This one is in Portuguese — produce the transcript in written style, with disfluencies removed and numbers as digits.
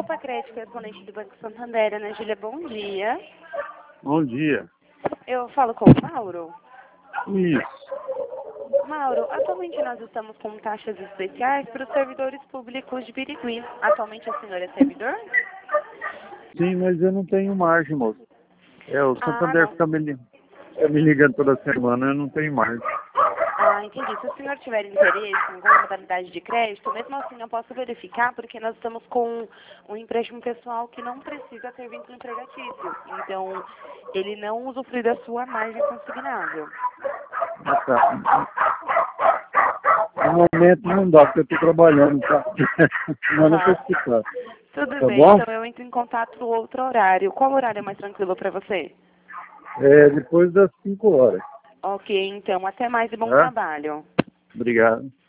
Grupo Crédito, correspondente do Banco Santander, Ana Júlia, bom dia. Bom dia. Eu falo com o Mauro. Isso. Mauro, atualmente nós estamos com taxas especiais para os servidores públicos de Birigui. Atualmente a senhora é servidor? Sim, mas eu não tenho margem, moço. O Santander Não. fica me ligando toda semana, eu não tenho margem. Entendi. Se o senhor tiver interesse em alguma modalidade de crédito, mesmo assim eu posso verificar, porque nós estamos com um empréstimo pessoal que não precisa ter vínculo empregatício. Então, ele não usufrui da sua margem consignável. Ah, tá. No momento não dá, porque eu estou trabalhando, tá? Mas não posso ficar. Tudo Tá bem, bom? então eu entro em contato no outro horário. Qual horário é mais tranquilo para você? Depois das 5 horas. Ok, então, até mais e bom Tá? trabalho. Obrigado.